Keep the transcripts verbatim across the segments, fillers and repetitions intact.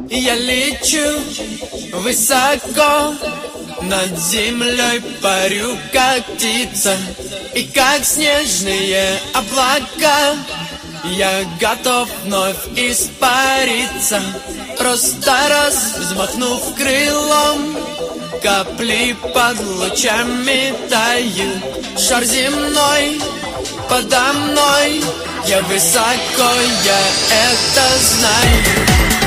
Я лечу высоко, над землей парю, как птица, и как снежные облака я готов вновь испариться. Просто раз взмахнув крылом, капли под лучами тают. Шар земной подо мной, я высоко, я это знаю.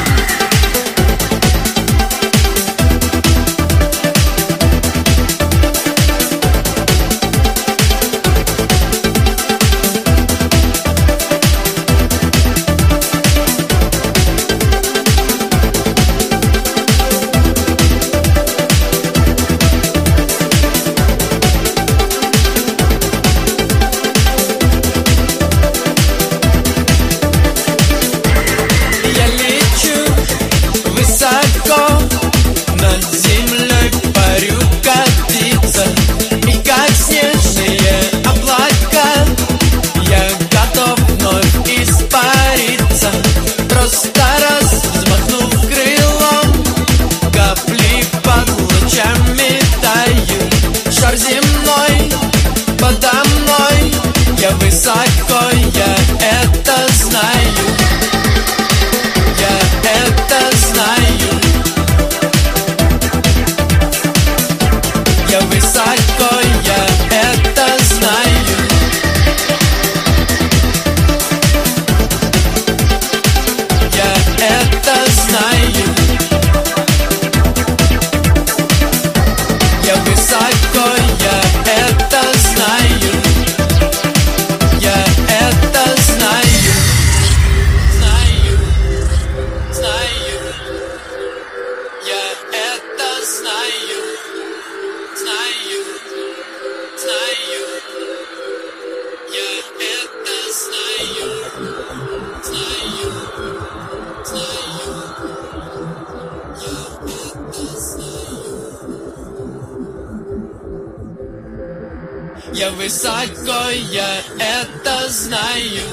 Над землей парю, как птица, и как снежные облака я готов вновь испариться. Просто раз взмахнув крылом, капли под лучами тают. Шар земной подо мной, я высоко, я это знаю. Я это знаю. Я высоко, я это знаю. Я это знаю. Я высоко, я это знаю. Я это знаю. Знаю, знаю. Я это знаю. Знаю, знаю, я это знаю, знаю, знаю, я это знаю. Я высоко, я это знаю.